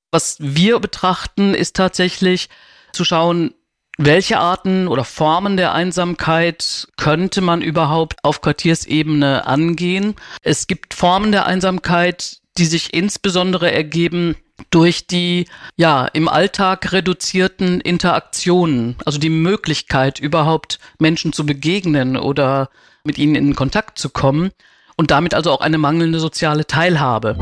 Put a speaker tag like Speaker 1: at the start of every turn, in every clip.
Speaker 1: Was wir betrachten, ist tatsächlich zu schauen, welche Arten oder Formen der Einsamkeit könnte man überhaupt auf Quartiersebene angehen. Es gibt Formen der Einsamkeit, die sich insbesondere ergeben durch die im Alltag reduzierten Interaktionen, also die Möglichkeit, überhaupt Menschen zu begegnen oder mit ihnen in Kontakt zu kommen und damit also auch eine mangelnde soziale Teilhabe.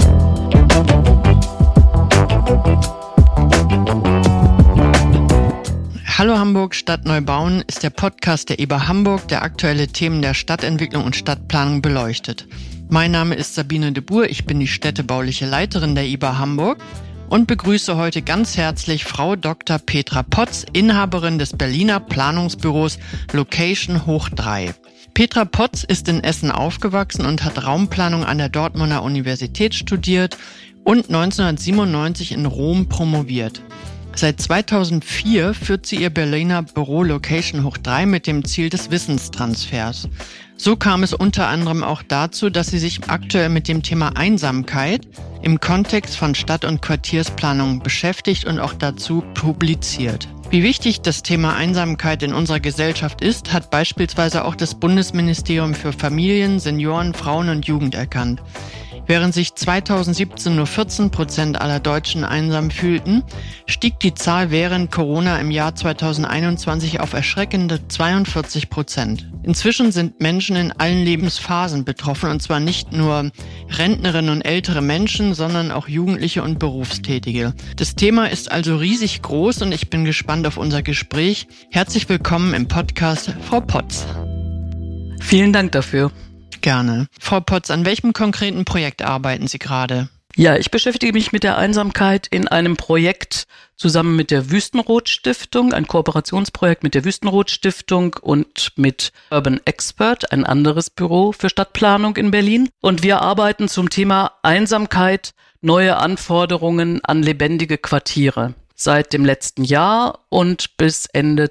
Speaker 2: Hallo Hamburg, Stadt Neubauen ist der Podcast der IBA Hamburg, der aktuelle Themen der Stadtentwicklung und Stadtplanung beleuchtet. Mein Name ist Sabine de Boer, ich bin die städtebauliche Leiterin der IBA Hamburg und begrüße heute ganz herzlich Frau Dr. Petra Potz, Inhaberin des Berliner Planungsbüros Location Hoch 3. Petra Potz ist in Essen aufgewachsen und hat Raumplanung an der Dortmunder Universität studiert und 1997 in Rom promoviert. Seit 2004 führt sie ihr Berliner Büro Location Hoch 3 mit dem Ziel des Wissenstransfers. So kam es unter anderem auch dazu, dass sie sich aktuell mit dem Thema Einsamkeit im Kontext von Stadt- und Quartiersplanung beschäftigt und auch dazu publiziert. Wie wichtig das Thema Einsamkeit in unserer Gesellschaft ist, hat beispielsweise auch das Bundesministerium für Familien, Senioren, Frauen und Jugend erkannt. Während sich 2017 nur 14% aller Deutschen einsam fühlten, stieg die Zahl während Corona im Jahr 2021 auf erschreckende 42%. Inzwischen sind Menschen in allen Lebensphasen betroffen, und zwar nicht nur Rentnerinnen und ältere Menschen, sondern auch Jugendliche und Berufstätige. Das Thema ist also riesig groß und ich bin gespannt auf unser Gespräch. Herzlich willkommen im Podcast, Frau Potz.
Speaker 1: Vielen Dank dafür.
Speaker 2: Gerne. Frau Potz, an welchem konkreten Projekt arbeiten Sie gerade?
Speaker 1: Ja, ich beschäftige mich mit der Einsamkeit in einem Projekt zusammen mit der Wüstenrot-Stiftung, ein Kooperationsprojekt mit der Wüstenrot-Stiftung und mit Urban Expert, ein anderes Büro für Stadtplanung in Berlin. Und wir arbeiten zum Thema Einsamkeit, neue Anforderungen an lebendige Quartiere. Seit dem letzten Jahr und bis Ende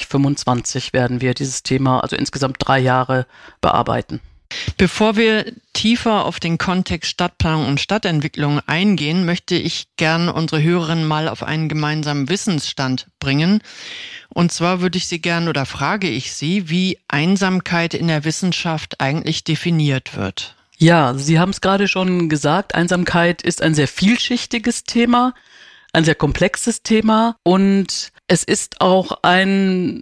Speaker 1: 2025 werden wir dieses Thema, also insgesamt 3 Jahre, bearbeiten.
Speaker 2: Bevor wir tiefer auf den Kontext Stadtplanung und Stadtentwicklung eingehen, möchte ich gern unsere Hörerinnen mal auf einen gemeinsamen Wissensstand bringen. Und zwar frage ich Sie, wie Einsamkeit in der Wissenschaft eigentlich definiert wird.
Speaker 1: Ja, Sie haben es gerade schon gesagt, Einsamkeit ist ein sehr vielschichtiges Thema, ein sehr komplexes Thema und es ist auch ein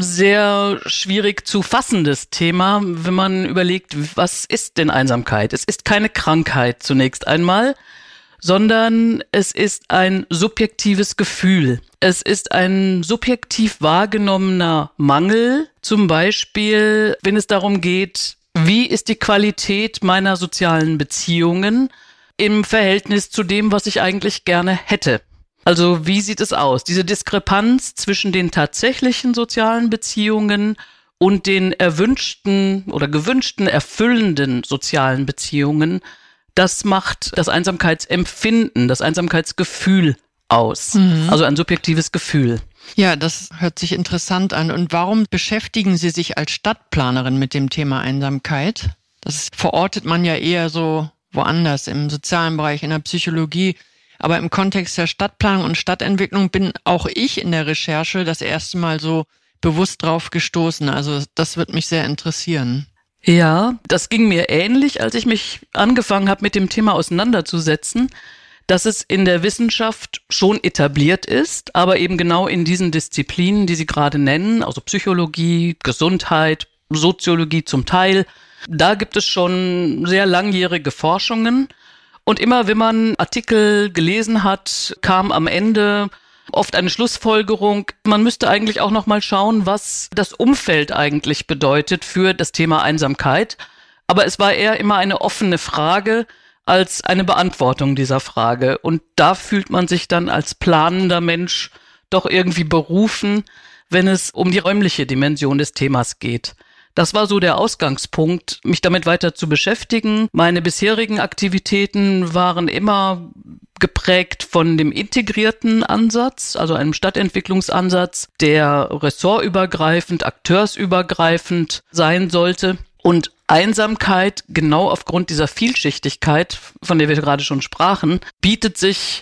Speaker 1: sehr schwierig zu fassendes Thema, wenn man überlegt, was ist denn Einsamkeit? Es ist keine Krankheit zunächst einmal, sondern es ist ein subjektives Gefühl. Es ist ein subjektiv wahrgenommener Mangel, zum Beispiel, wenn es darum geht, wie ist die Qualität meiner sozialen Beziehungen im Verhältnis zu dem, was ich eigentlich gerne hätte. Also wie sieht es aus? Diese Diskrepanz zwischen den tatsächlichen sozialen Beziehungen und den erwünschten oder gewünschten, erfüllenden sozialen Beziehungen, das macht das Einsamkeitsempfinden, das Einsamkeitsgefühl aus. Also ein subjektives Gefühl.
Speaker 2: Ja, das hört sich interessant an. Und warum beschäftigen Sie sich als Stadtplanerin mit dem Thema Einsamkeit? Das verortet man ja eher so woanders, im sozialen Bereich, in der Psychologie. Aber im Kontext der Stadtplanung und Stadtentwicklung bin auch ich in der Recherche das erste Mal so bewusst drauf gestoßen. Also das wird mich sehr interessieren.
Speaker 1: Ja, das ging mir ähnlich, als ich mich angefangen habe, mit dem Thema auseinanderzusetzen, dass es in der Wissenschaft schon etabliert ist, aber eben genau in diesen Disziplinen, die Sie gerade nennen, also Psychologie, Gesundheit, Soziologie zum Teil, da gibt es schon sehr langjährige Forschungen. Und immer, wenn man Artikel gelesen hat, kam am Ende oft eine Schlussfolgerung, man müsste eigentlich auch noch mal schauen, was das Umfeld eigentlich bedeutet für das Thema Einsamkeit. Aber es war eher immer eine offene Frage als eine Beantwortung dieser Frage. Und da fühlt man sich dann als planender Mensch doch irgendwie berufen, wenn es um die räumliche Dimension des Themas geht. Das war so der Ausgangspunkt, mich damit weiter zu beschäftigen. Meine bisherigen Aktivitäten waren immer geprägt von dem integrierten Ansatz, also einem Stadtentwicklungsansatz, der ressortübergreifend, akteursübergreifend sein sollte. Und Einsamkeit, genau aufgrund dieser Vielschichtigkeit, von der wir gerade schon sprachen, bietet sich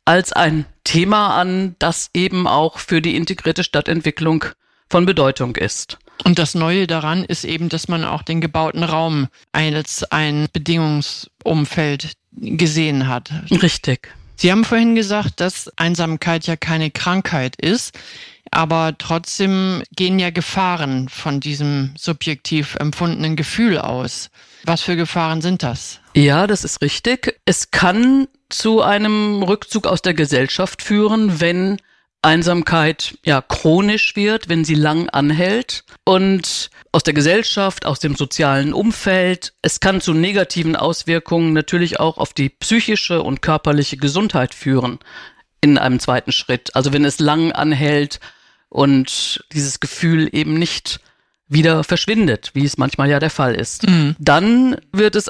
Speaker 1: als ein Thema an, das eben auch für die integrierte Stadtentwicklung von Bedeutung ist.
Speaker 2: Und das Neue daran ist eben, dass man auch den gebauten Raum als ein Bedingungsumfeld gesehen hat.
Speaker 1: Richtig.
Speaker 2: Sie haben vorhin gesagt, dass Einsamkeit ja keine Krankheit ist, aber trotzdem gehen ja Gefahren von diesem subjektiv empfundenen Gefühl aus. Was für Gefahren sind das?
Speaker 1: Ja, das ist richtig. Es kann zu einem Rückzug aus der Gesellschaft führen, wenn Einsamkeit chronisch wird, wenn sie lang anhält und aus der Gesellschaft, aus dem sozialen Umfeld. Es kann zu negativen Auswirkungen natürlich auch auf die psychische und körperliche Gesundheit führen in einem zweiten Schritt. Also wenn es lang anhält und dieses Gefühl eben nicht wieder verschwindet, wie es manchmal ja der Fall ist. Dann wird es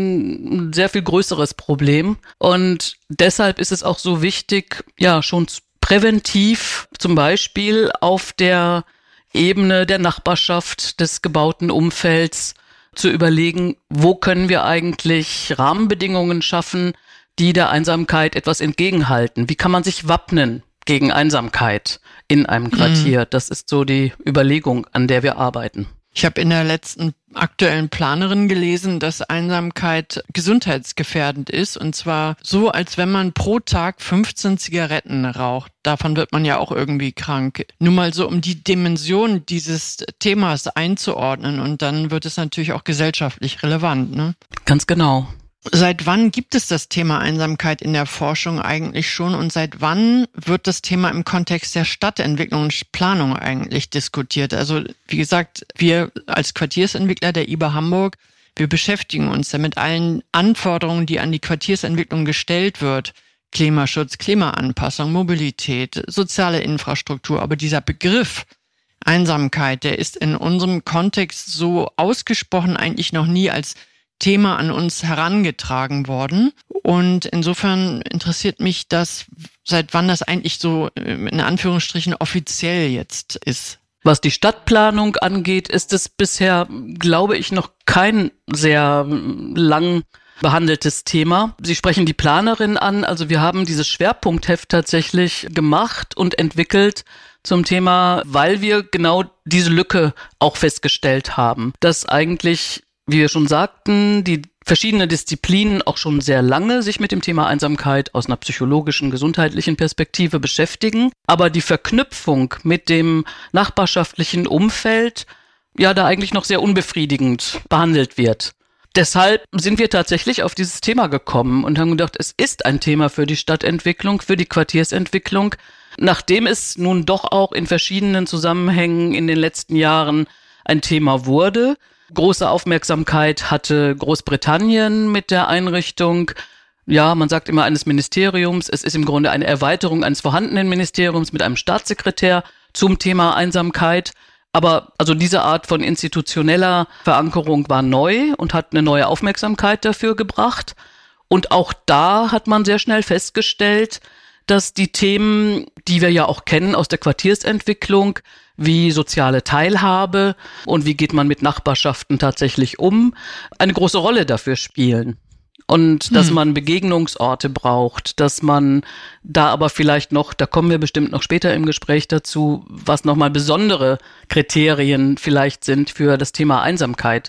Speaker 1: ein sehr viel größeres Problem und deshalb ist es auch so wichtig, schon präventiv zum Beispiel auf der Ebene der Nachbarschaft, des gebauten Umfelds zu überlegen, wo können wir eigentlich Rahmenbedingungen schaffen, die der Einsamkeit etwas entgegenhalten. Wie kann man sich wappnen gegen Einsamkeit in einem Quartier? Das ist so die Überlegung, an der wir arbeiten.
Speaker 2: Ich habe in der letzten aktuellen Planerin gelesen, dass Einsamkeit gesundheitsgefährdend ist. Und zwar so, als wenn man pro Tag 15 Zigaretten raucht. Davon wird man ja auch irgendwie krank. Nur mal so, um die Dimension dieses Themas einzuordnen. Und dann wird es natürlich auch gesellschaftlich relevant, ne?
Speaker 1: Ganz genau.
Speaker 2: Seit wann gibt es das Thema Einsamkeit in der Forschung eigentlich schon und seit wann wird das Thema im Kontext der Stadtentwicklung und Planung eigentlich diskutiert? Also wie gesagt, wir als Quartiersentwickler der IBA Hamburg, wir beschäftigen uns ja mit allen Anforderungen, die an die Quartiersentwicklung gestellt wird. Klimaschutz, Klimaanpassung, Mobilität, soziale Infrastruktur. Aber dieser Begriff Einsamkeit, der ist in unserem Kontext so ausgesprochen eigentlich noch nie als Thema an uns herangetragen worden. Und insofern interessiert mich das, seit wann das eigentlich so in Anführungsstrichen offiziell jetzt ist.
Speaker 1: Was die Stadtplanung angeht, ist es bisher, glaube ich, noch kein sehr lang behandeltes Thema. Sie sprechen die Planerin an. Also wir haben dieses Schwerpunktheft tatsächlich gemacht und entwickelt zum Thema, weil wir genau diese Lücke auch festgestellt haben, dass eigentlich, wie wir schon sagten, die verschiedene Disziplinen auch schon sehr lange sich mit dem Thema Einsamkeit aus einer psychologischen, gesundheitlichen Perspektive beschäftigen, aber die Verknüpfung mit dem nachbarschaftlichen Umfeld da eigentlich noch sehr unbefriedigend behandelt wird. Deshalb sind wir tatsächlich auf dieses Thema gekommen und haben gedacht, es ist ein Thema für die Stadtentwicklung, für die Quartiersentwicklung, nachdem es nun doch auch in verschiedenen Zusammenhängen in den letzten Jahren ein Thema wurde. Große Aufmerksamkeit hatte Großbritannien mit der Einrichtung, man sagt immer eines Ministeriums. Es ist im Grunde eine Erweiterung eines vorhandenen Ministeriums mit einem Staatssekretär zum Thema Einsamkeit. Aber also diese Art von institutioneller Verankerung war neu und hat eine neue Aufmerksamkeit dafür gebracht. Und auch da hat man sehr schnell festgestellt, dass die Themen, die wir ja auch kennen aus der Quartiersentwicklung, wie soziale Teilhabe und wie geht man mit Nachbarschaften tatsächlich um, eine große Rolle dafür spielen. Und dass man Begegnungsorte braucht, dass man da aber vielleicht noch, da kommen wir bestimmt noch später im Gespräch dazu, was nochmal besondere Kriterien vielleicht sind für das Thema Einsamkeit.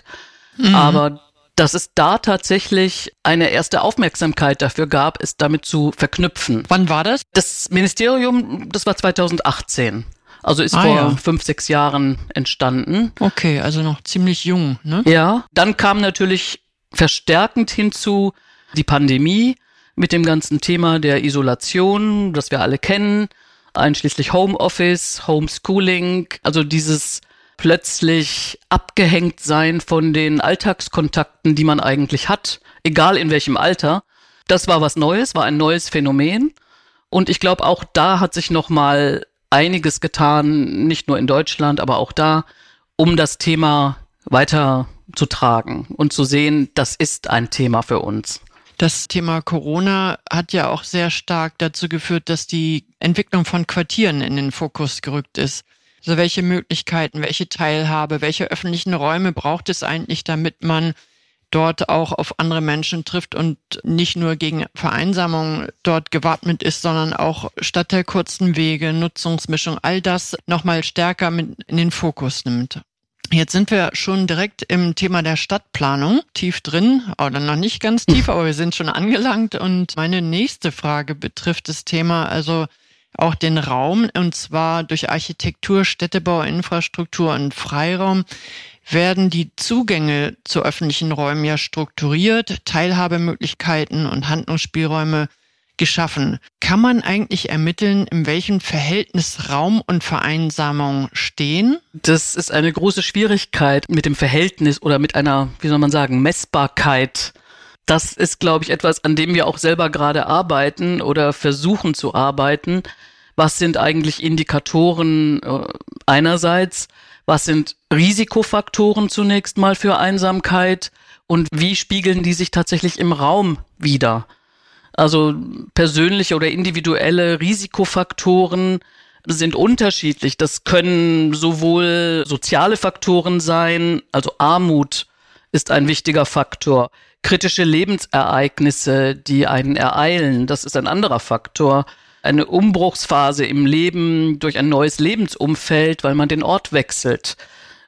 Speaker 1: Aber dass es da tatsächlich eine erste Aufmerksamkeit dafür gab, es damit zu verknüpfen.
Speaker 2: Wann war das?
Speaker 1: Das Ministerium, das war 2018. Also ist vor 5-6 Jahren entstanden.
Speaker 2: Okay, also noch ziemlich jung, ne?
Speaker 1: Ja, dann kam natürlich verstärkend hinzu die Pandemie mit dem ganzen Thema der Isolation, das wir alle kennen, einschließlich Homeoffice, Homeschooling, also dieses plötzlich abgehängt sein von den Alltagskontakten, die man eigentlich hat, egal in welchem Alter. Das war was Neues, war ein neues Phänomen. Und ich glaube, auch da hat sich nochmal einiges getan, nicht nur in Deutschland, aber auch da, um das Thema weiterzutragen und zu sehen, das ist ein Thema für uns.
Speaker 2: Das Thema Corona hat ja auch sehr stark dazu geführt, dass die Entwicklung von Quartieren in den Fokus gerückt ist. Also welche Möglichkeiten, welche Teilhabe, welche öffentlichen Räume braucht es eigentlich, damit man dort auch auf andere Menschen trifft und nicht nur gegen Vereinsamung dort gewappnet ist, sondern auch statt der kurzen Wege, Nutzungsmischung, all das nochmal stärker mit in den Fokus nimmt. Jetzt sind wir schon direkt im Thema der Stadtplanung tief drin, oder noch nicht ganz tief, aber wir sind schon angelangt. Und meine nächste Frage betrifft das Thema, also auch den Raum, und zwar durch Architektur, Städtebau, Infrastruktur und Freiraum werden die Zugänge zu öffentlichen Räumen ja strukturiert, Teilhabemöglichkeiten und Handlungsspielräume geschaffen. Kann man eigentlich ermitteln, in welchem Verhältnis Raum und Vereinsamung stehen?
Speaker 1: Das ist eine große Schwierigkeit mit dem Verhältnis oder mit einer, wie soll man sagen, Messbarkeit. Das ist, glaube ich, etwas, an dem wir auch selber gerade arbeiten oder versuchen zu arbeiten. Was sind eigentlich Indikatoren einerseits? Was sind Risikofaktoren zunächst mal für Einsamkeit? Und wie spiegeln die sich tatsächlich im Raum wider? Also persönliche oder individuelle Risikofaktoren sind unterschiedlich. Das können sowohl soziale Faktoren sein, also Armut ist ein wichtiger Faktor. Kritische Lebensereignisse, die einen ereilen, das ist ein anderer Faktor. Eine Umbruchsphase im Leben durch ein neues Lebensumfeld, weil man den Ort wechselt.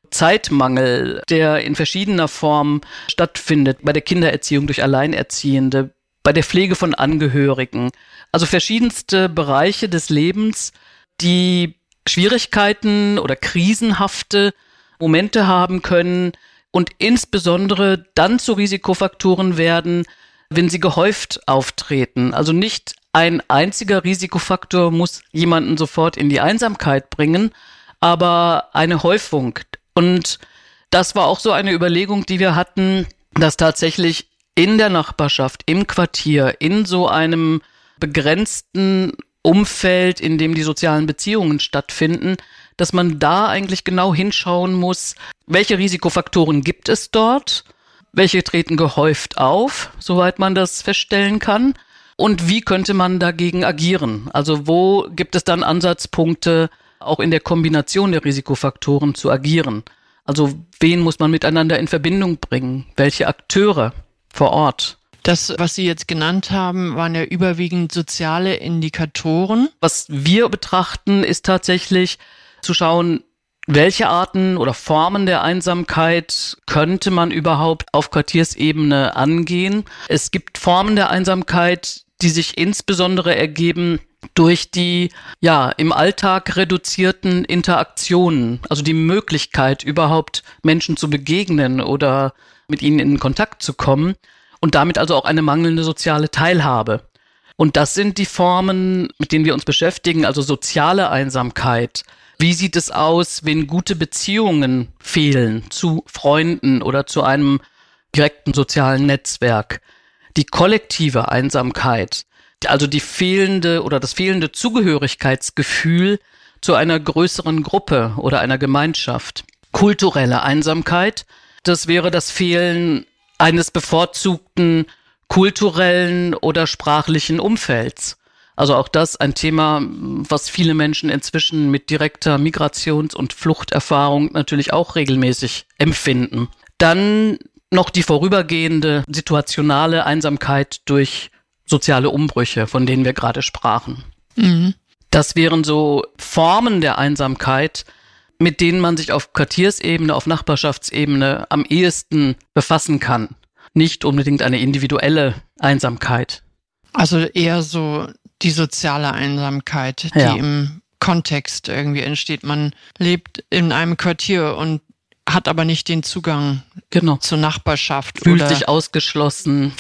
Speaker 1: Zeitmangel, der in verschiedener Form stattfindet, bei der Kindererziehung durch Alleinerziehende, bei der Pflege von Angehörigen. Also verschiedenste Bereiche des Lebens, die Schwierigkeiten oder krisenhafte Momente haben können und insbesondere dann zu Risikofaktoren werden, wenn sie gehäuft auftreten. Also nicht ein einziger Risikofaktor muss jemanden sofort in die Einsamkeit bringen, aber eine Häufung. Und das war auch so eine Überlegung, die wir hatten, dass tatsächlich in der Nachbarschaft, im Quartier, in so einem begrenzten Umfeld, in dem die sozialen Beziehungen stattfinden, dass man da eigentlich genau hinschauen muss, welche Risikofaktoren gibt es dort, welche treten gehäuft auf, soweit man das feststellen kann, und wie könnte man dagegen agieren? Also wo gibt es dann Ansatzpunkte, auch in der Kombination der Risikofaktoren zu agieren? Also wen muss man miteinander in Verbindung bringen? Welche Akteure vor Ort?
Speaker 2: Das, was Sie jetzt genannt haben, waren ja überwiegend soziale Indikatoren.
Speaker 1: Was wir betrachten, ist tatsächlich zu schauen, welche Arten oder Formen der Einsamkeit könnte man überhaupt auf Quartiersebene angehen. Es gibt Formen der Einsamkeit, die sich insbesondere ergeben durch die im Alltag reduzierten Interaktionen, also die Möglichkeit, überhaupt Menschen zu begegnen oder mit ihnen in Kontakt zu kommen und damit also auch eine mangelnde soziale Teilhabe. Und das sind die Formen, mit denen wir uns beschäftigen, also soziale Einsamkeit. Wie sieht es aus, wenn gute Beziehungen fehlen zu Freunden oder zu einem direkten sozialen Netzwerk? Die kollektive Einsamkeit, also die fehlende oder das fehlende Zugehörigkeitsgefühl zu einer größeren Gruppe oder einer Gemeinschaft. Kulturelle Einsamkeit, das wäre das Fehlen eines bevorzugten kulturellen oder sprachlichen Umfelds. Also auch das ein Thema, was viele Menschen inzwischen mit direkter Migrations- und Fluchterfahrung natürlich auch regelmäßig empfinden. Dann noch die vorübergehende situationale Einsamkeit durch soziale Umbrüche, von denen wir gerade sprachen. Mhm. Das wären so Formen der Einsamkeit, mit denen man sich auf Quartiersebene, auf Nachbarschaftsebene am ehesten befassen kann. Nicht unbedingt eine individuelle Einsamkeit.
Speaker 2: Also eher so die soziale Einsamkeit, die im Kontext irgendwie entsteht. Man lebt in einem Quartier und hat aber nicht den Zugang zur Nachbarschaft.
Speaker 1: Fühlt sich ausgeschlossen,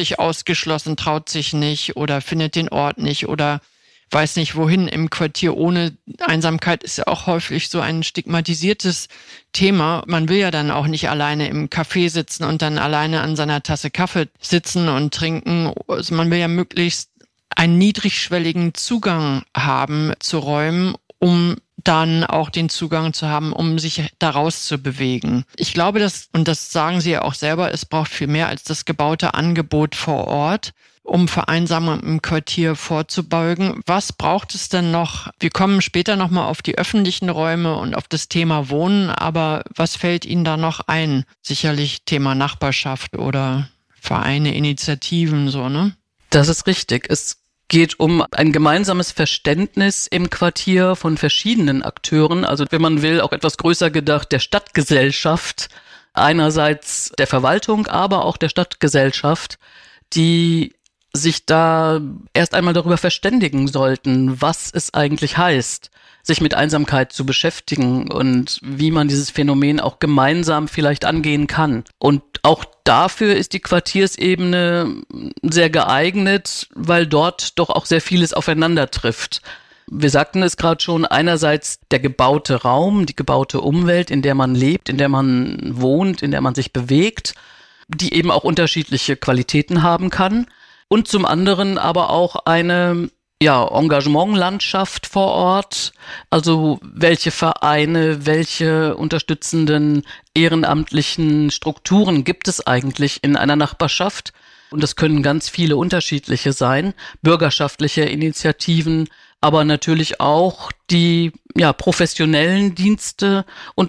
Speaker 2: traut sich nicht oder findet den Ort nicht oder weiß nicht wohin im Quartier. Ohne Einsamkeit ist ja auch häufig so ein stigmatisiertes Thema. Man will ja dann auch nicht alleine im Café sitzen und dann alleine an seiner Tasse Kaffee sitzen und trinken. Also man will ja möglichst einen niedrigschwelligen Zugang haben zu Räumen, um dann auch den Zugang zu haben, um sich daraus zu bewegen. Ich glaube, und das sagen Sie ja auch selber, es braucht viel mehr als das gebaute Angebot vor Ort. um Vereinsamung im Quartier vorzubeugen. Was braucht es denn noch? Wir kommen später nochmal auf die öffentlichen Räume und auf das Thema Wohnen, aber was fällt Ihnen da noch ein? Sicherlich Thema Nachbarschaft oder Vereine, Initiativen, so, ne?
Speaker 1: Das ist richtig. Es geht um ein gemeinsames Verständnis im Quartier von verschiedenen Akteuren, also wenn man will, auch etwas größer gedacht, der Stadtgesellschaft, einerseits der Verwaltung, aber auch der Stadtgesellschaft, die sich da erst einmal darüber verständigen sollten, was es eigentlich heißt, sich mit Einsamkeit zu beschäftigen und wie man dieses Phänomen auch gemeinsam vielleicht angehen kann. Und auch dafür ist die Quartiersebene sehr geeignet, weil dort doch auch sehr vieles aufeinander trifft. Wir sagten es gerade schon, einerseits der gebaute Raum, die gebaute Umwelt, in der man lebt, in der man wohnt, in der man sich bewegt, die eben auch unterschiedliche Qualitäten haben kann. Und zum anderen aber auch eine Engagementlandschaft vor Ort, also welche Vereine, welche unterstützenden ehrenamtlichen Strukturen gibt es eigentlich in einer Nachbarschaft? Und das können ganz viele unterschiedliche sein, bürgerschaftliche Initiativen, aber natürlich auch die professionellen Dienste und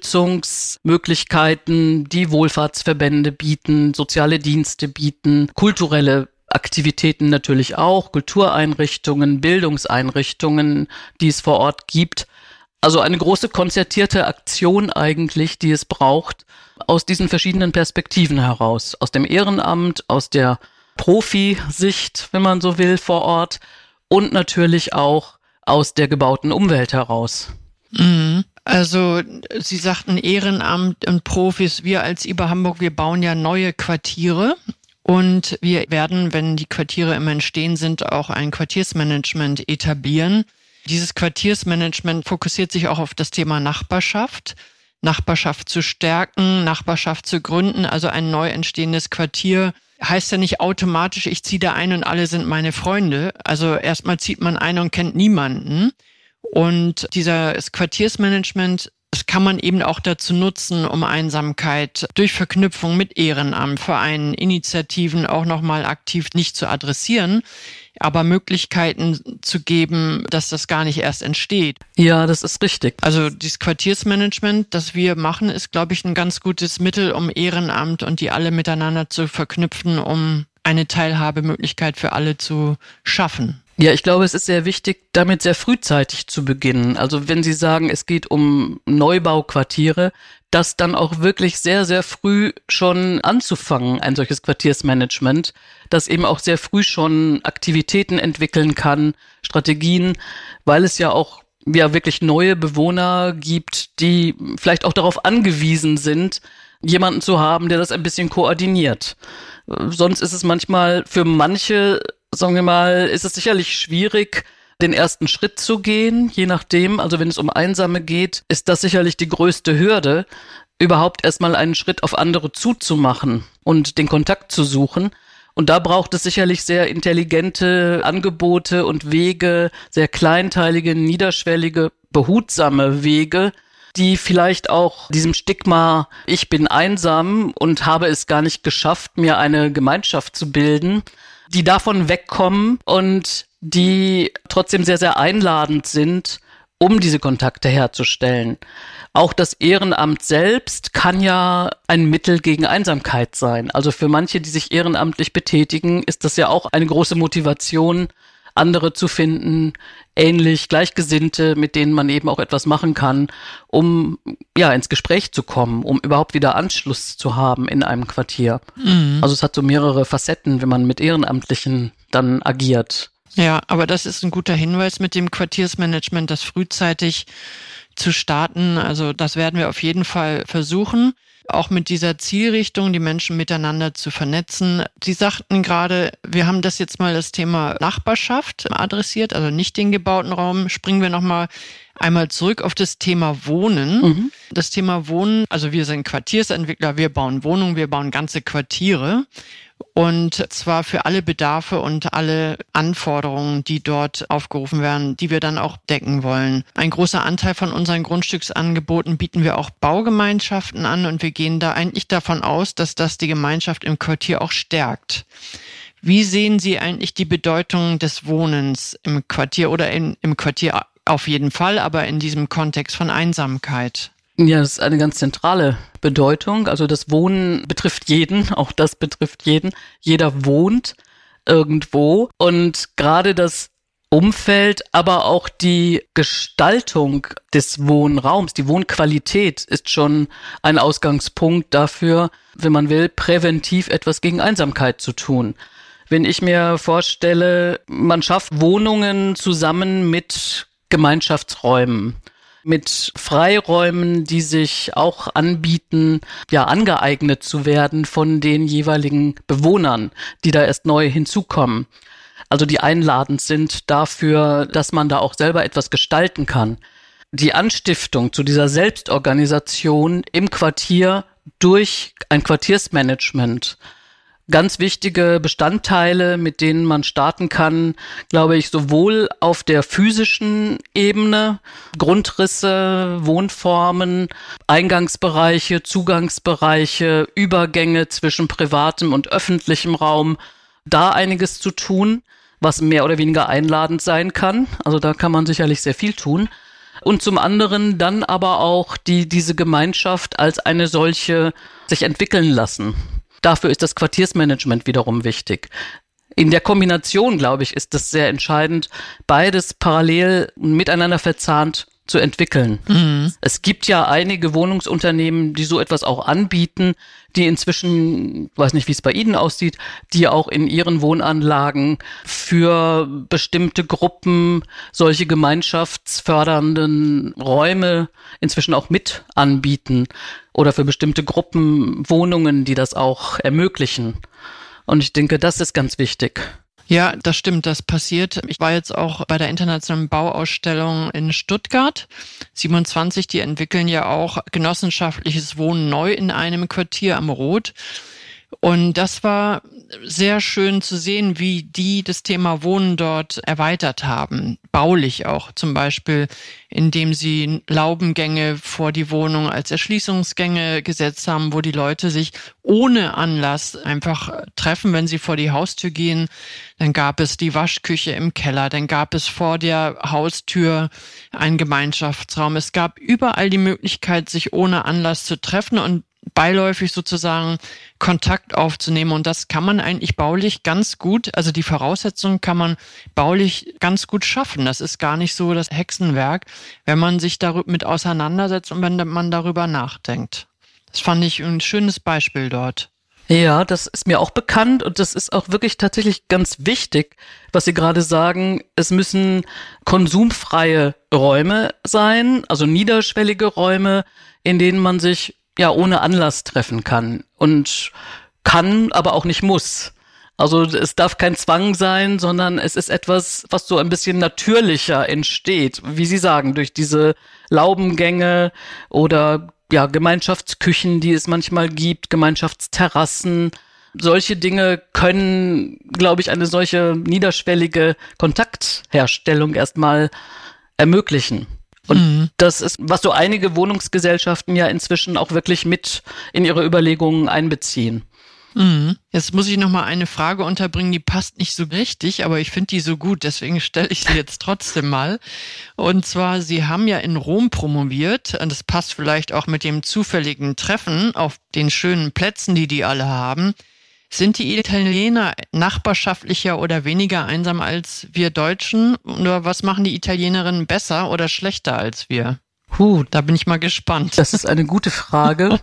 Speaker 1: Unterstützungsmöglichkeiten, die Wohlfahrtsverbände bieten, soziale Dienste bieten, kulturelle Aktivitäten natürlich auch, Kultureinrichtungen, Bildungseinrichtungen, die es vor Ort gibt. Also eine große konzertierte Aktion eigentlich, die es braucht, aus diesen verschiedenen Perspektiven heraus. Aus dem Ehrenamt, aus der Profisicht, wenn man so will, vor Ort und natürlich auch aus der gebauten Umwelt heraus.
Speaker 2: Also Sie sagten Ehrenamt und Profis, wir als IBA Hamburg, wir bauen ja neue Quartiere. Und wir werden, wenn die Quartiere im Entstehen sind, auch ein Quartiersmanagement etablieren. Dieses Quartiersmanagement fokussiert sich auch auf das Thema Nachbarschaft zu stärken, Nachbarschaft zu gründen. Also ein neu entstehendes Quartier heißt ja nicht automatisch, ich ziehe da ein und alle sind meine Freunde. Also erstmal zieht man ein und kennt niemanden. Und dieses Quartiersmanagement, das kann man eben auch dazu nutzen, um Einsamkeit durch Verknüpfung mit Ehrenamt, Vereinen, Initiativen auch nochmal aktiv nicht zu adressieren, aber Möglichkeiten zu geben, dass das gar nicht erst entsteht.
Speaker 1: Ja, das ist richtig.
Speaker 2: Also dieses Quartiersmanagement, das wir machen, ist, glaube ich, ein ganz gutes Mittel, um Ehrenamt und die alle miteinander zu verknüpfen, um eine Teilhabemöglichkeit für alle zu schaffen.
Speaker 1: Ja, ich glaube, es ist sehr wichtig, damit sehr frühzeitig zu beginnen. Also wenn Sie sagen, es geht um Neubauquartiere, das dann auch wirklich sehr, sehr früh schon anzufangen, ein solches Quartiersmanagement, das eben auch sehr früh schon Aktivitäten entwickeln kann, Strategien, weil es ja auch wirklich neue Bewohner gibt, die vielleicht auch darauf angewiesen sind, jemanden zu haben, der das ein bisschen koordiniert. Sonst ist es manchmal für manche, sagen wir mal, ist es sicherlich schwierig, den ersten Schritt zu gehen, je nachdem. Also wenn es um Einsame geht, ist das sicherlich die größte Hürde, überhaupt erstmal einen Schritt auf andere zuzumachen und den Kontakt zu suchen. Und da braucht es sicherlich sehr intelligente Angebote und Wege, sehr kleinteilige, niederschwellige, behutsame Wege, die vielleicht auch diesem Stigma, ich bin einsam und habe es gar nicht geschafft, mir eine Gemeinschaft zu bilden, die davon wegkommen und die trotzdem sehr, sehr einladend sind, um diese Kontakte herzustellen. Auch das Ehrenamt selbst kann ja ein Mittel gegen Einsamkeit sein. Also für manche, die sich ehrenamtlich betätigen, ist das ja auch eine große Motivation, andere zu finden, ähnlich Gleichgesinnte, mit denen man eben auch etwas machen kann, um ins Gespräch zu kommen, um überhaupt wieder Anschluss zu haben in einem Quartier. Mhm. Also es hat so mehrere Facetten, wenn man mit Ehrenamtlichen dann agiert.
Speaker 2: Ja, aber das ist ein guter Hinweis mit dem Quartiersmanagement, das frühzeitig zu starten. Also das werden wir auf jeden Fall versuchen, auch mit dieser Zielrichtung, die Menschen miteinander zu vernetzen. Sie sagten gerade, wir haben das jetzt mal das Thema Nachbarschaft adressiert, also nicht den gebauten Raum. Springen wir nochmal einmal zurück auf das Thema Wohnen. Mhm. Das Thema Wohnen, also wir sind Quartiersentwickler, wir bauen Wohnungen, wir bauen ganze Quartiere. Und zwar für alle Bedarfe und alle Anforderungen, die dort aufgerufen werden, die wir dann auch decken wollen. Ein großer Anteil von unseren Grundstücksangeboten bieten wir auch Baugemeinschaften an und wir gehen da eigentlich davon aus, dass das die Gemeinschaft im Quartier auch stärkt. Wie sehen Sie eigentlich die Bedeutung des Wohnens im Quartier oder im Quartier auf jeden Fall, aber in diesem Kontext von Einsamkeit?
Speaker 1: Ja, das ist eine ganz zentrale Bedeutung. Also das Wohnen betrifft jeden, auch das betrifft jeden. Jeder wohnt irgendwo und gerade das Umfeld, aber auch die Gestaltung des Wohnraums, die Wohnqualität ist schon ein Ausgangspunkt dafür, wenn man will, präventiv etwas gegen Einsamkeit zu tun. Wenn ich mir vorstelle, man schafft Wohnungen zusammen mit Gemeinschaftsräumen, mit Freiräumen, die sich auch anbieten, ja, angeeignet zu werden von den jeweiligen Bewohnern, die da erst neu hinzukommen. Also die einladend sind dafür, dass man da auch selber etwas gestalten kann. Die Anstiftung zu dieser Selbstorganisation im Quartier durch ein Quartiersmanagement. Ganz wichtige Bestandteile, mit denen man starten kann, glaube ich, sowohl auf der physischen Ebene, Grundrisse, Wohnformen, Eingangsbereiche, Zugangsbereiche, Übergänge zwischen privatem und öffentlichem Raum, da einiges zu tun, was mehr oder weniger einladend sein kann. Also da kann man sicherlich sehr viel tun. Und zum anderen dann aber auch diese Gemeinschaft als eine solche sich entwickeln lassen. Dafür ist das Quartiersmanagement wiederum wichtig. In der Kombination, glaube ich, ist es sehr entscheidend, beides parallel miteinander verzahnt zu entwickeln. Mhm. Es gibt ja einige Wohnungsunternehmen, die so etwas auch anbieten, die inzwischen, ich weiß nicht, wie es bei Ihnen aussieht, die auch in ihren Wohnanlagen für bestimmte Gruppen solche gemeinschaftsfördernden Räume inzwischen auch mit anbieten oder für bestimmte Gruppen Wohnungen, die das auch ermöglichen. Und ich denke, das ist ganz wichtig.
Speaker 2: Ja, das stimmt, das passiert. Ich war jetzt auch bei der internationalen Bauausstellung in Stuttgart. 27, die entwickeln ja auch genossenschaftliches Wohnen neu in einem Quartier am Rot. Und das war sehr schön zu sehen, wie die das Thema Wohnen dort erweitert haben. Baulich auch, zum Beispiel, indem sie Laubengänge vor die Wohnung als Erschließungsgänge gesetzt haben, wo die Leute sich ohne Anlass einfach treffen, wenn sie vor die Haustür gehen. Dann gab es die Waschküche im Keller, dann gab es vor der Haustür einen Gemeinschaftsraum. Es gab überall die Möglichkeit, sich ohne Anlass zu treffen und beiläufig sozusagen Kontakt aufzunehmen. Und das kann man eigentlich baulich ganz gut, also die Voraussetzungen kann man baulich ganz gut schaffen. Das ist gar nicht so das Hexenwerk, wenn man sich damit auseinandersetzt und wenn man darüber nachdenkt. Das fand ich ein schönes Beispiel dort.
Speaker 1: Ja, das ist mir auch bekannt und das ist auch wirklich tatsächlich ganz wichtig, was Sie gerade sagen. Es müssen konsumfreie Räume sein, also niederschwellige Räume, in denen man sich ja ohne Anlass treffen kann und kann, aber auch nicht muss. Also es darf kein Zwang sein, sondern es ist etwas, was so ein bisschen natürlicher entsteht, wie Sie sagen, durch diese Laubengänge oder ja Gemeinschaftsküchen, die es manchmal gibt, Gemeinschaftsterrassen. Solche Dinge können, glaube ich, eine solche niederschwellige Kontaktherstellung erstmal ermöglichen. Und das ist, was so einige Wohnungsgesellschaften ja inzwischen auch wirklich mit in ihre Überlegungen einbeziehen.
Speaker 2: Jetzt muss ich noch mal eine Frage unterbringen, die passt nicht so richtig, aber ich finde die so gut, deswegen stelle ich sie jetzt trotzdem mal. Und zwar, Sie haben ja in Rom promoviert, und das passt vielleicht auch mit dem zufälligen Treffen auf den schönen Plätzen, die alle haben. Sind die Italiener nachbarschaftlicher oder weniger einsam als wir Deutschen? Oder was machen die Italienerinnen besser oder schlechter als wir? Da bin ich mal gespannt.
Speaker 1: Das ist eine gute Frage.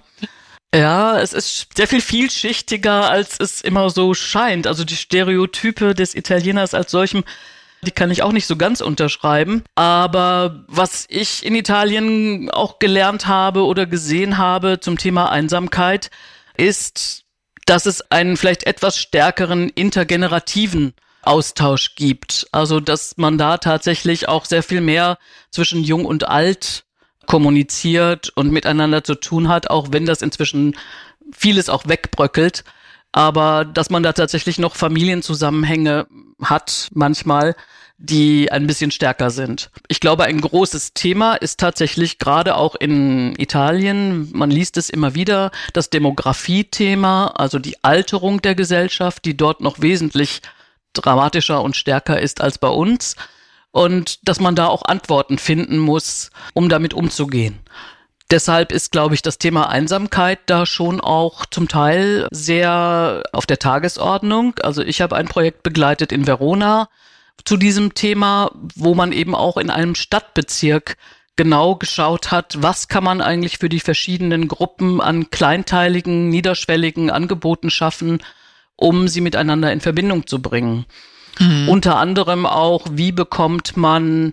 Speaker 1: Ja, es ist sehr viel vielschichtiger, als es immer so scheint. Also die Stereotype des Italieners als solchem, die kann ich auch nicht so ganz unterschreiben. Aber was ich in Italien auch gelernt habe oder gesehen habe zum Thema Einsamkeit, ist, dass es einen vielleicht etwas stärkeren intergenerativen Austausch gibt. Also dass man da tatsächlich auch sehr viel mehr zwischen Jung und Alt kommuniziert und miteinander zu tun hat, auch wenn das inzwischen vieles auch wegbröckelt. Aber dass man da tatsächlich noch Familienzusammenhänge hat manchmal, die ein bisschen stärker sind. Ich glaube, ein großes Thema ist tatsächlich gerade auch in Italien, man liest es immer wieder, das Demografie-Thema, also die Alterung der Gesellschaft, die dort noch wesentlich dramatischer und stärker ist als bei uns. Und dass man da auch Antworten finden muss, um damit umzugehen. Deshalb ist, glaube ich, das Thema Einsamkeit da schon auch zum Teil sehr auf der Tagesordnung. Also ich habe ein Projekt begleitet in Verona zu diesem Thema, wo man eben auch in einem Stadtbezirk genau geschaut hat, was kann man eigentlich für die verschiedenen Gruppen an kleinteiligen, niederschwelligen Angeboten schaffen, um sie miteinander in Verbindung zu bringen. Unter anderem auch, wie bekommt man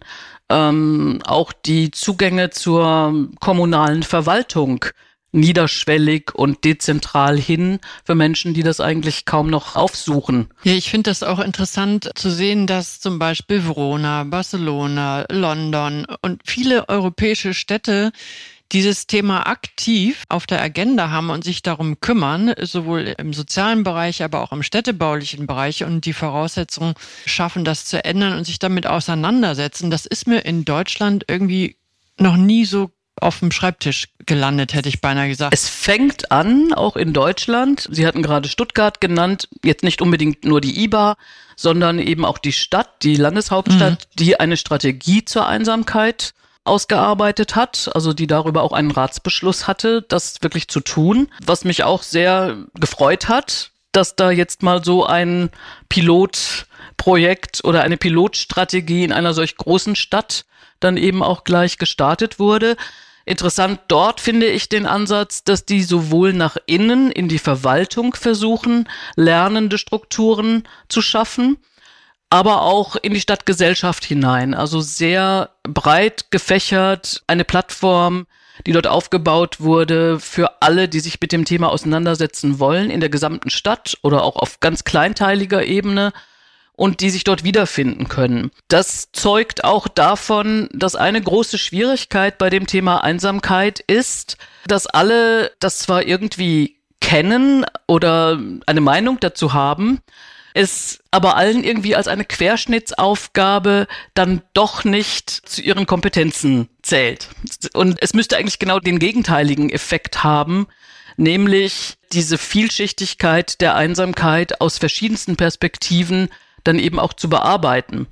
Speaker 1: auch die Zugänge zur kommunalen Verwaltung niederschwellig und dezentral hin für Menschen, die das eigentlich kaum noch aufsuchen.
Speaker 2: Ja, ich finde das auch interessant zu sehen, dass zum Beispiel Verona, Barcelona, London und viele europäische Städte dieses Thema aktiv auf der Agenda haben und sich darum kümmern, sowohl im sozialen Bereich, aber auch im städtebaulichen Bereich und die Voraussetzungen schaffen, das zu ändern und sich damit auseinandersetzen. Das ist mir in Deutschland irgendwie noch nie so auf dem Schreibtisch gelandet, hätte ich beinahe gesagt.
Speaker 1: Es fängt an, auch in Deutschland. Sie hatten gerade Stuttgart genannt, jetzt nicht unbedingt nur die IBA, sondern eben auch die Stadt, die Landeshauptstadt, die eine Strategie zur Einsamkeit ausgearbeitet hat, also die darüber auch einen Ratsbeschluss hatte, das wirklich zu tun. Was mich auch sehr gefreut hat, dass da jetzt mal so ein Pilotprojekt oder eine Pilotstrategie in einer solch großen Stadt dann eben auch gleich gestartet wurde. Interessant dort finde ich den Ansatz, dass die sowohl nach innen in die Verwaltung versuchen, lernende Strukturen zu schaffen, aber auch in die Stadtgesellschaft hinein. Also sehr breit gefächert, eine Plattform, die dort aufgebaut wurde für alle, die sich mit dem Thema auseinandersetzen wollen, in der gesamten Stadt oder auch auf ganz kleinteiliger Ebene und die sich dort wiederfinden können. Das zeugt auch davon, dass eine große Schwierigkeit bei dem Thema Einsamkeit ist, dass alle das zwar irgendwie kennen oder eine Meinung dazu haben, es aber allen irgendwie als eine Querschnittsaufgabe dann doch nicht zu ihren Kompetenzen zählt. Und es müsste eigentlich genau den gegenteiligen Effekt haben, nämlich diese Vielschichtigkeit der Einsamkeit aus verschiedensten Perspektiven dann eben auch zu bearbeiten.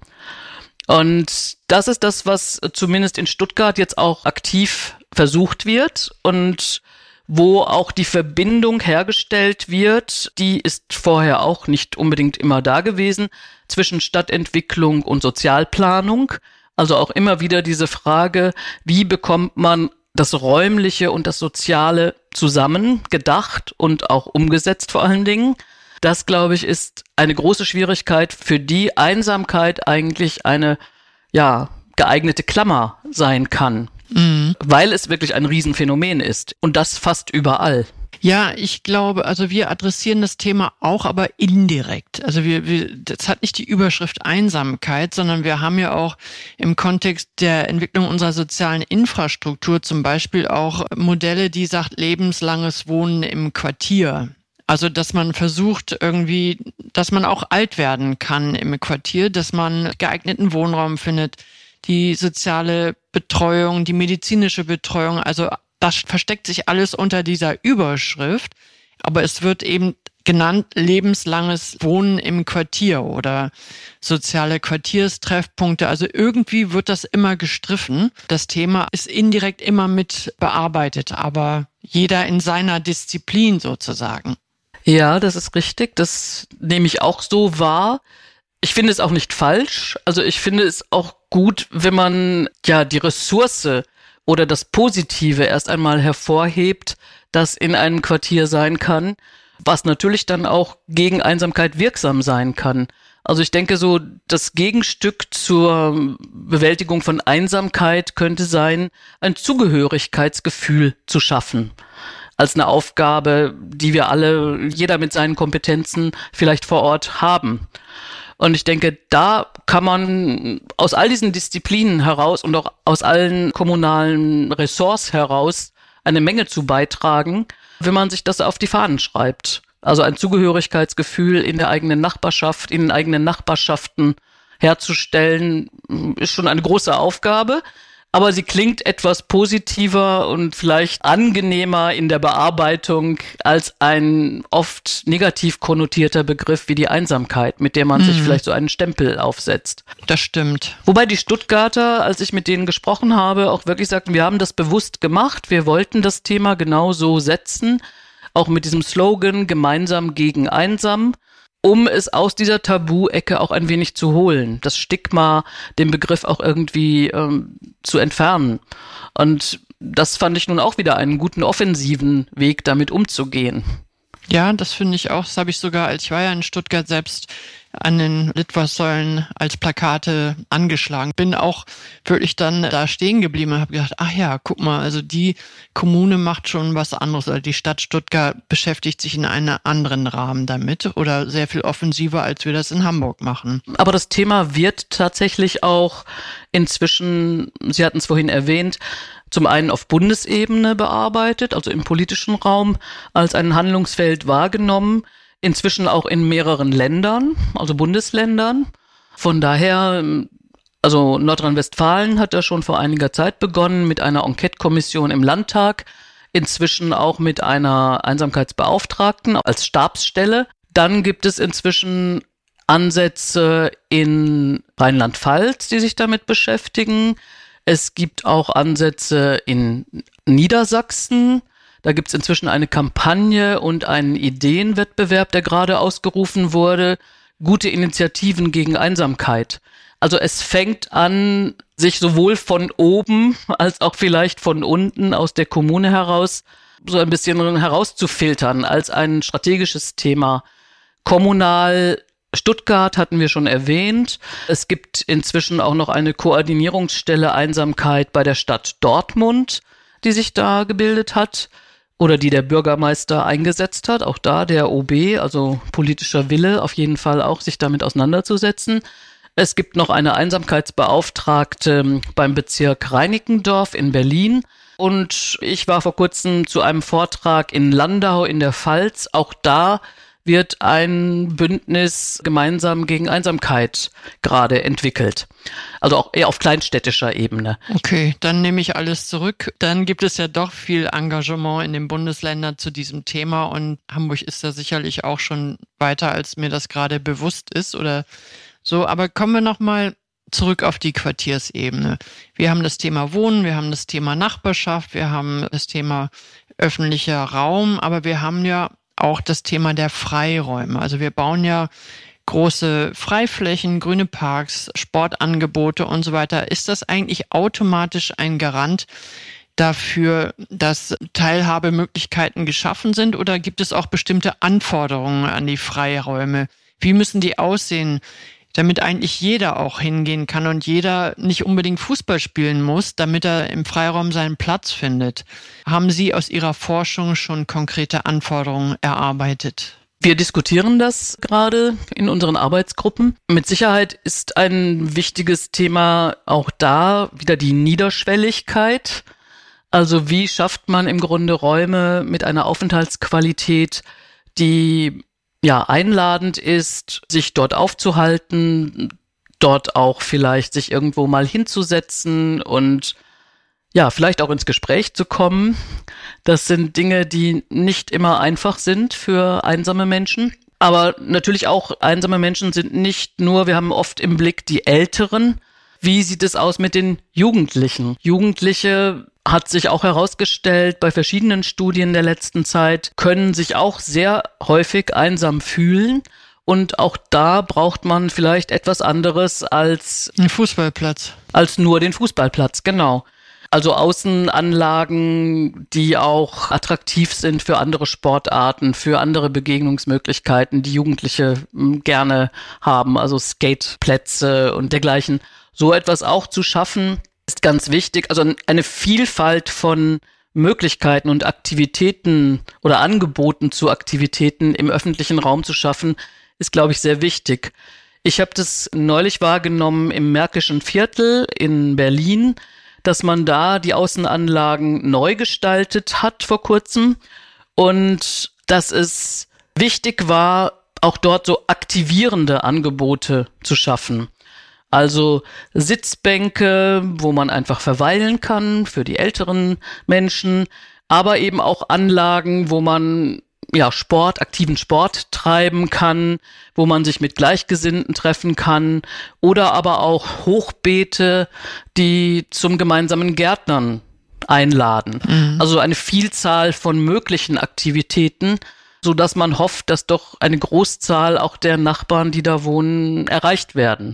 Speaker 1: Und das ist das, was zumindest in Stuttgart jetzt auch aktiv versucht wird und wo auch die Verbindung hergestellt wird, die ist vorher auch nicht unbedingt immer da gewesen, zwischen Stadtentwicklung und Sozialplanung. Also auch immer wieder diese Frage, wie bekommt man das Räumliche und das Soziale zusammen gedacht und auch umgesetzt vor allen Dingen. Das, glaube ich, ist eine große Schwierigkeit, für die Einsamkeit eigentlich eine, geeignete Klammer sein kann. Weil es wirklich ein Riesenphänomen ist. Und das fast überall.
Speaker 2: Ja, ich glaube, also wir adressieren das Thema auch, aber indirekt. Also das hat nicht die Überschrift Einsamkeit, sondern wir haben ja auch im Kontext der Entwicklung unserer sozialen Infrastruktur zum Beispiel auch Modelle, die sagt lebenslanges Wohnen im Quartier. Also, dass man versucht irgendwie, dass man auch alt werden kann im Quartier, dass man geeigneten Wohnraum findet, die soziale Betreuung, die medizinische Betreuung, also das versteckt sich alles unter dieser Überschrift, aber es wird eben genannt lebenslanges Wohnen im Quartier oder soziale Quartierstreffpunkte. Also irgendwie wird das immer gestriffen. Das Thema ist indirekt immer mit bearbeitet, aber jeder in seiner Disziplin sozusagen.
Speaker 1: Ja, das ist richtig. Das nehme ich auch so wahr. Ich finde es auch nicht falsch. Also ich finde es auch gut, wenn man die Ressource oder das Positive erst einmal hervorhebt, das in einem Quartier sein kann, was natürlich dann auch gegen Einsamkeit wirksam sein kann. Also ich denke so, das Gegenstück zur Bewältigung von Einsamkeit könnte sein, ein Zugehörigkeitsgefühl zu schaffen. Als eine Aufgabe, die wir alle, jeder mit seinen Kompetenzen vielleicht vor Ort haben. Und ich denke, da kann man aus all diesen Disziplinen heraus und auch aus allen kommunalen Ressorts heraus eine Menge zu beitragen, wenn man sich das auf die Fahnen schreibt. Also ein Zugehörigkeitsgefühl in der eigenen Nachbarschaft, in den eigenen Nachbarschaften herzustellen, ist schon eine große Aufgabe. Aber sie klingt etwas positiver und vielleicht angenehmer in der Bearbeitung als ein oft negativ konnotierter Begriff wie die Einsamkeit, mit der man sich vielleicht so einen Stempel aufsetzt.
Speaker 2: Das stimmt.
Speaker 1: Wobei die Stuttgarter, als ich mit denen gesprochen habe, auch wirklich sagten, wir haben das bewusst gemacht, wir wollten das Thema genau so setzen, auch mit diesem Slogan gemeinsam gegen einsam, um es aus dieser Tabu-Ecke auch ein wenig zu holen, das Stigma, den Begriff auch irgendwie zu entfernen. Und das fand ich nun auch wieder einen guten offensiven Weg, damit umzugehen.
Speaker 2: Ja, das finde ich auch. Das habe ich sogar, als ich war ja in Stuttgart selbst, an den Litfaßsäulen als Plakate angeschlagen. Bin auch wirklich dann da stehen geblieben und habe gedacht, ach ja, guck mal, also die Kommune macht schon was anderes. Also die Stadt Stuttgart beschäftigt sich in einem anderen Rahmen damit oder sehr viel offensiver, als wir das in Hamburg machen.
Speaker 1: Aber das Thema wird tatsächlich auch inzwischen, Sie hatten es vorhin erwähnt, zum einen auf Bundesebene bearbeitet, also im politischen Raum, als ein Handlungsfeld wahrgenommen, inzwischen auch in mehreren Ländern, also Bundesländern. Von daher, also Nordrhein-Westfalen hat da schon vor einiger Zeit begonnen mit einer Enquete-Kommission im Landtag, inzwischen auch mit einer Einsamkeitsbeauftragten als Stabsstelle. Dann gibt es inzwischen Ansätze in Rheinland-Pfalz, die sich damit beschäftigen. Es gibt auch Ansätze in Niedersachsen. Da gibt es inzwischen eine Kampagne und einen Ideenwettbewerb, der gerade ausgerufen wurde. Gute Initiativen gegen Einsamkeit. Also es fängt an, sich sowohl von oben als auch vielleicht von unten aus der Kommune heraus so ein bisschen herauszufiltern als ein strategisches Thema. Kommunal Stuttgart hatten wir schon erwähnt. Es gibt inzwischen auch noch eine Koordinierungsstelle Einsamkeit bei der Stadt Dortmund, die sich da gebildet hat oder die der Bürgermeister eingesetzt hat. Auch da der OB, also politischer Wille, auf jeden Fall auch sich damit auseinanderzusetzen. Es gibt noch eine Einsamkeitsbeauftragte beim Bezirk Reinickendorf in Berlin. Und ich war vor kurzem zu einem Vortrag in Landau in der Pfalz. Auch da wird ein Bündnis gemeinsam gegen Einsamkeit gerade entwickelt. Also auch eher auf kleinstädtischer Ebene.
Speaker 2: Okay, dann nehme ich alles zurück. Dann gibt es ja doch viel Engagement in den Bundesländern zu diesem Thema und Hamburg ist da sicherlich auch schon weiter, als mir das gerade bewusst ist oder so. Aber kommen wir nochmal zurück auf die Quartiersebene. Wir haben das Thema Wohnen, wir haben das Thema Nachbarschaft, wir haben das Thema öffentlicher Raum, aber wir haben ja auch das Thema der Freiräume. Also wir bauen ja große Freiflächen, grüne Parks, Sportangebote und so weiter. Ist das eigentlich automatisch ein Garant dafür, dass Teilhabemöglichkeiten geschaffen sind oder gibt es auch bestimmte Anforderungen an die Freiräume? Wie müssen die aussehen, damit eigentlich jeder auch hingehen kann und jeder nicht unbedingt Fußball spielen muss, damit er im Freiraum seinen Platz findet? Haben Sie aus Ihrer Forschung schon konkrete Anforderungen erarbeitet?
Speaker 1: Wir diskutieren das gerade in unseren Arbeitsgruppen. Mit Sicherheit ist ein wichtiges Thema auch da wieder die Niederschwelligkeit. Also wie schafft man im Grunde Räume mit einer Aufenthaltsqualität, die einladend ist, sich dort aufzuhalten, dort auch vielleicht sich irgendwo mal hinzusetzen und vielleicht auch ins Gespräch zu kommen. Das sind Dinge, die nicht immer einfach sind für einsame Menschen. Aber natürlich auch einsame Menschen sind nicht nur, wir haben oft im Blick die Älteren. Wie sieht es aus mit den Jugendlichen? Jugendliche hat sich auch herausgestellt, bei verschiedenen Studien der letzten Zeit, können sich auch sehr häufig einsam fühlen. Und auch da braucht man vielleicht etwas anderes als
Speaker 2: ein Fußballplatz.
Speaker 1: Als nur den Fußballplatz, genau. Also Außenanlagen, die auch attraktiv sind für andere Sportarten, für andere Begegnungsmöglichkeiten, die Jugendliche gerne haben, also Skateplätze und dergleichen. So etwas auch zu schaffen, ist ganz wichtig. Also eine Vielfalt von Möglichkeiten und Aktivitäten oder Angeboten zu Aktivitäten im öffentlichen Raum zu schaffen, ist, glaube ich, sehr wichtig. Ich habe das neulich wahrgenommen im Märkischen Viertel in Berlin, dass man da die Außenanlagen neu gestaltet hat vor kurzem und dass es wichtig war, auch dort so aktivierende Angebote zu schaffen. Also Sitzbänke, wo man einfach verweilen kann für die älteren Menschen, aber eben auch Anlagen, wo man aktiven Sport treiben kann, wo man sich mit Gleichgesinnten treffen kann oder aber auch Hochbeete, die zum gemeinsamen Gärtnern einladen. Also eine Vielzahl von möglichen Aktivitäten, so dass man hofft, dass doch eine Großzahl auch der Nachbarn, die da wohnen, erreicht werden.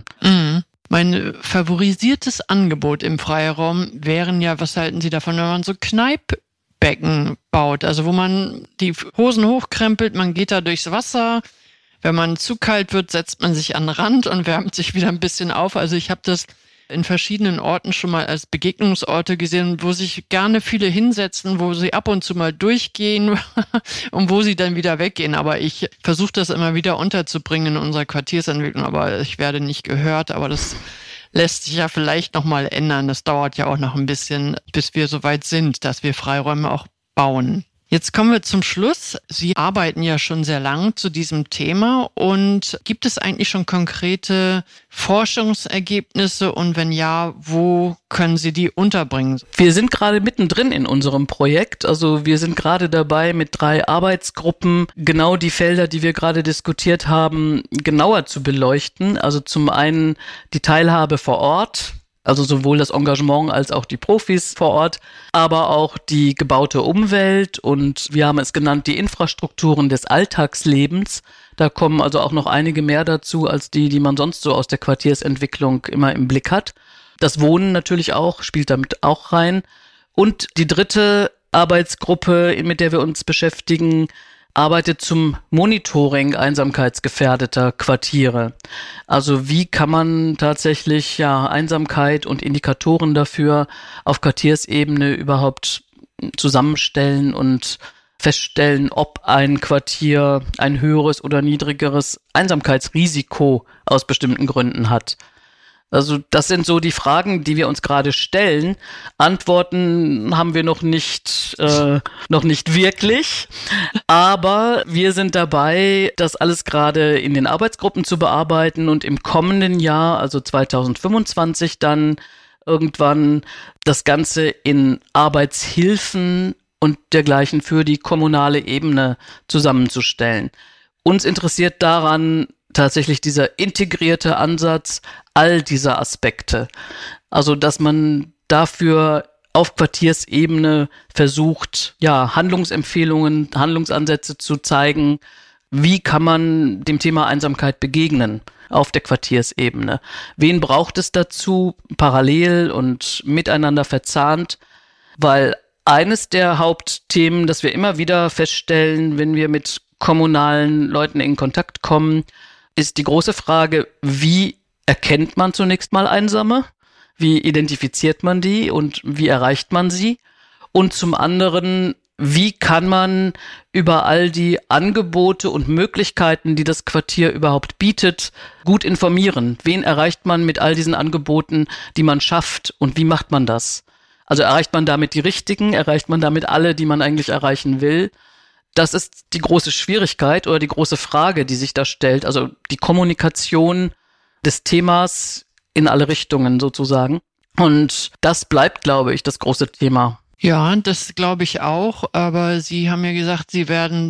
Speaker 2: Mein favorisiertes Angebot im Freiraum wären ja, was halten Sie davon, wenn man so Kneippbecken baut, also wo man die Hosen hochkrempelt, man geht da durchs Wasser, wenn man zu kalt wird, setzt man sich an den Rand und wärmt sich wieder ein bisschen auf. Also ich habe das in verschiedenen Orten schon mal als Begegnungsorte gesehen, wo sich gerne viele hinsetzen, wo sie ab und zu mal durchgehen und wo sie dann wieder weggehen. Aber ich versuche das immer wieder unterzubringen in unserer Quartiersentwicklung, aber ich werde nicht gehört. Aber das lässt sich ja vielleicht noch mal ändern. Das dauert ja auch noch ein bisschen, bis wir so weit sind, dass wir Freiräume auch bauen. Jetzt kommen wir zum Schluss. Sie arbeiten ja schon sehr lang zu diesem Thema und gibt es eigentlich schon konkrete Forschungsergebnisse und wenn ja, wo können Sie die unterbringen?
Speaker 1: Wir sind gerade mittendrin in unserem Projekt. Also wir sind gerade dabei, mit 3 Arbeitsgruppen genau die Felder, die wir gerade diskutiert haben, genauer zu beleuchten. Also zum einen die Teilhabe vor Ort, also sowohl das Engagement als auch die Profis vor Ort, aber auch die gebaute Umwelt und wir haben es genannt, die Infrastrukturen des Alltagslebens. Da kommen also auch noch einige mehr dazu, als die man sonst so aus der Quartiersentwicklung immer im Blick hat. Das Wohnen natürlich auch, spielt damit auch rein. Und die dritte Arbeitsgruppe, mit der wir uns beschäftigen, arbeitet zum Monitoring einsamkeitsgefährdeter Quartiere. Also wie kann man tatsächlich Einsamkeit und Indikatoren dafür auf Quartiersebene überhaupt zusammenstellen und feststellen, ob ein Quartier ein höheres oder niedrigeres Einsamkeitsrisiko aus bestimmten Gründen hat. Also das sind so die Fragen, die wir uns gerade stellen. Antworten haben wir noch nicht wirklich, aber wir sind dabei, das alles gerade in den Arbeitsgruppen zu bearbeiten und im kommenden Jahr, also 2025, dann irgendwann das Ganze in Arbeitshilfen und dergleichen für die kommunale Ebene zusammenzustellen. Uns interessiert daran tatsächlich dieser integrierte Ansatz all dieser Aspekte. Also, dass man dafür auf Quartiersebene versucht, Handlungsempfehlungen, Handlungsansätze zu zeigen. Wie kann man dem Thema Einsamkeit begegnen auf der Quartiersebene? Wen braucht es dazu, parallel und miteinander verzahnt? Weil eines der Hauptthemen, das wir immer wieder feststellen, wenn wir mit kommunalen Leuten in Kontakt kommen, ist die große Frage, wie erkennt man zunächst mal Einsame? Wie identifiziert man die und wie erreicht man sie? Und zum anderen, wie kann man über all die Angebote und Möglichkeiten, die das Quartier überhaupt bietet, gut informieren? Wen erreicht man mit all diesen Angeboten, die man schafft und wie macht man das? Also erreicht man damit die Richtigen? Erreicht man damit alle, die man eigentlich erreichen will? Das ist die große Schwierigkeit oder die große Frage, die sich da stellt. Also die Kommunikation des Themas in alle Richtungen sozusagen. Und das bleibt, glaube ich, das große Thema.
Speaker 2: Ja, das glaube ich auch. Aber Sie haben ja gesagt, Sie werden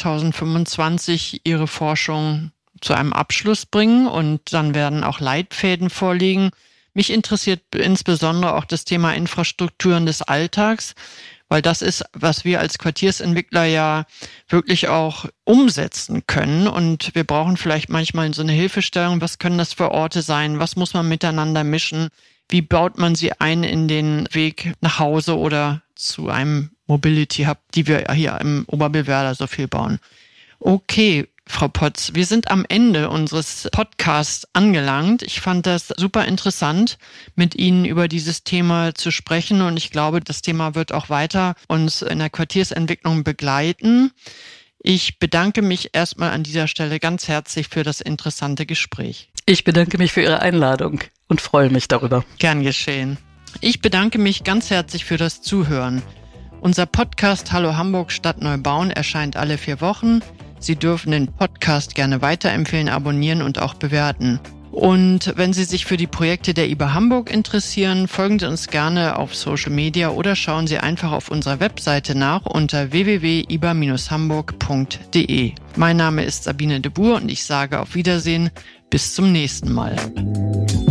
Speaker 2: 2025 Ihre Forschung zu einem Abschluss bringen und dann werden auch Leitfäden vorliegen. Mich interessiert insbesondere auch das Thema Infrastrukturen des Alltags, weil das ist, was wir als Quartiersentwickler ja wirklich auch umsetzen können. Und wir brauchen vielleicht manchmal so eine Hilfestellung. Was können das für Orte sein? Was muss man miteinander mischen? Wie baut man sie ein in den Weg nach Hause oder zu einem Mobility Hub, die wir hier im Oberbillwerder so viel bauen? Okay, Frau Potz, wir sind am Ende unseres Podcasts angelangt. Ich fand das super interessant, mit Ihnen über dieses Thema zu sprechen und ich glaube, das Thema wird auch weiter uns in der Quartiersentwicklung begleiten. Ich bedanke mich erstmal an dieser Stelle ganz herzlich für das interessante Gespräch.
Speaker 1: Ich bedanke mich für Ihre Einladung und freue mich darüber.
Speaker 2: Gern geschehen. Ich bedanke mich ganz herzlich für das Zuhören. Unser Podcast Hallo Hamburg Stadt Neubauen erscheint alle 4 Wochen. Sie dürfen den Podcast gerne weiterempfehlen, abonnieren und auch bewerten. Und wenn Sie sich für die Projekte der IBA Hamburg interessieren, folgen Sie uns gerne auf Social Media oder schauen Sie einfach auf unserer Webseite nach unter www.iba-hamburg.de. Mein Name ist Sabine de Boer und ich sage auf Wiedersehen, bis zum nächsten Mal.